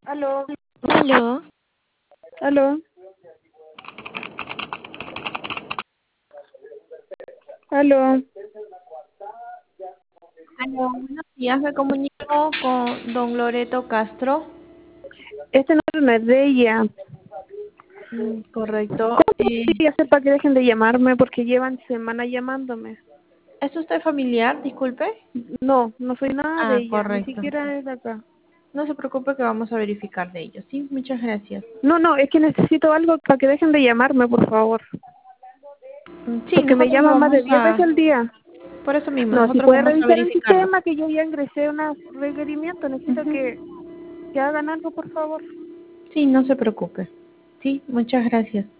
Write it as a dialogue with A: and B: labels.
A: Aló,
B: Aló,
A: aló, aló.
B: aló, buenos días. Me comunico con don Loreto Castro.
A: Este número no es de ella.
B: Correcto.
A: ¿Cómo podría hacer para que dejen de llamarme? Porque llevan semanas llamándome.
B: ¿Es usted familiar? Disculpe.
A: No, no soy nada de
B: Ah,
A: ella, ni
B: correcto.
A: siquiera es de acá.
B: No se preocupe que vamos a verificar de ello. Sí, muchas gracias.
A: No, no, es que necesito algo para que dejen de llamarme, por favor.
B: Sí,
A: Porque me
B: nosotros lo
A: llaman más
B: vamos
A: de 10 veces
B: a...
A: al día.
B: Por eso mismo,
A: No, si
B: nosotros
A: puede
B: vamos a
A: revisar el
B: verificarlo.
A: sistema, que yo ya ingresé un requerimiento, necesito
B: Ujú.
A: que hagan algo, por favor.
B: Sí, no se preocupe. Sí, muchas gracias.